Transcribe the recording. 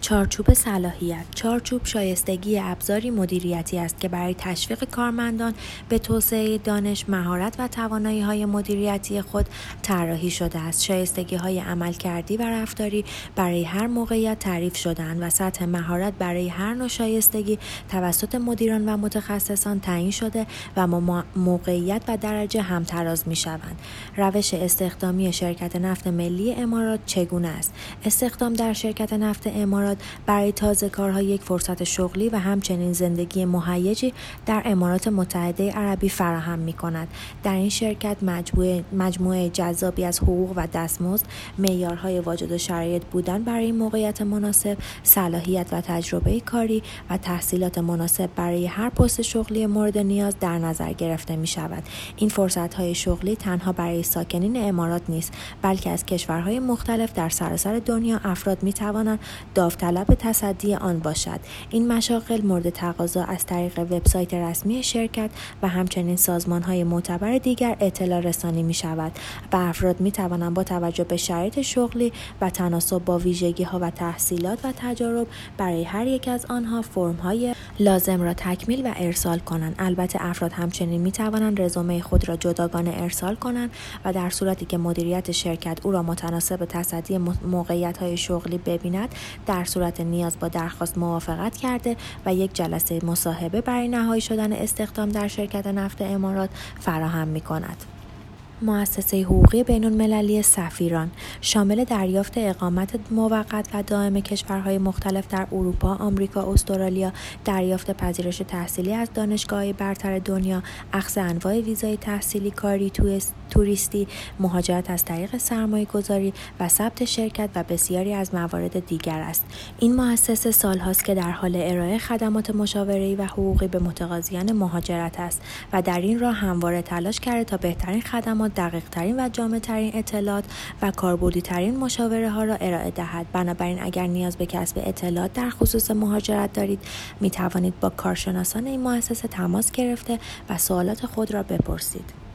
چارچوب صلاحیت. چارچوب شایستگی ابزاری مدیریتی است که برای تشویق کارمندان به توسعه دانش، مهارت و توانایی‌های مدیریتی خود طراحی شده است. شایستگی‌های عملکردی و رفتاری برای هر موقعیت تعریف شده‌اند و سطح مهارت برای هر نوع شایستگی توسط مدیران و متخصصان تعیین شده و موقعیت و درجه هم‌تراز می‌شوند. روش استخدامی شرکت نفت ملی امارات چگونه است؟ استخدام در شرکت نفت امارات برای تازه‌کارها یک فرصت شغلی و همچنین زندگی مهیجی در امارات متحده عربی فراهم می‌کند. در این شرکت مجموعه جذابی از حقوق و دستمزد، معیارهای واجد و شرایط بودن برای موقعیت مناسب، صلاحیت و تجربه کاری و تحصیلات مناسب برای هر پست شغلی مورد نیاز در نظر گرفته می‌شود. این فرصت‌های شغلی تنها برای ساکنین امارات نیست، بلکه از کشورهای مختلف در سراسر دنیا افراد می‌توانند داوطلب تصدی آن باشد. این مشاغل مورد تقاضا از طریق وبسایت رسمی شرکت و همچنین سازمان‌های معتبر دیگر اطلاع رسانی می‌شود و افراد می‌توانند با توجه به شرایط شغلی و تناسب با ویژگی‌ها و تحصیلات و تجارب برای هر یک از آنها فرم‌های لازم را تکمیل و ارسال کنند. البته افراد همچنین می‌توانند رزومه خود را جداگانه ارسال کنند و در صورتی که مدیریت شرکت او را متناسب تصدی موقعیت‌های شغلی ببیند، در صورت نیاز با درخواست موافقت کرده و یک جلسه مصاحبه برای نهایی شدن استخدام در شرکت نفت امارات فراهم می‌کند. مؤسسه حقوقی بین‌المللی سفیران شامل دریافت اقامت موقت و دائم کشورهای مختلف در اروپا، آمریکا، استرالیا، دریافت پذیرش تحصیلی از دانشگاه‌های برتر دنیا، اخذ انواع ویزای تحصیلی، کاری، توریستی، مهاجرت از طریق سرمایه‌گذاری و ثبت شرکت و بسیاری از موارد دیگر است. این مؤسسه سال‌هاست که در حال ارائه خدمات مشاوره‌ای و حقوقی به متقاضیان مهاجرت است و در این راه همواره تلاش کرده تا بهترین خدمات، دقیق‌ترین و جامع‌ترین اطلاعات و کاربردی‌ترین مشاوره ها را ارائه دهد. بنابراین اگر نیاز به کسب اطلاعات در خصوص مهاجرت دارید، می توانید با کارشناسان این مؤسسه تماس گرفته و سوالات خود را بپرسید.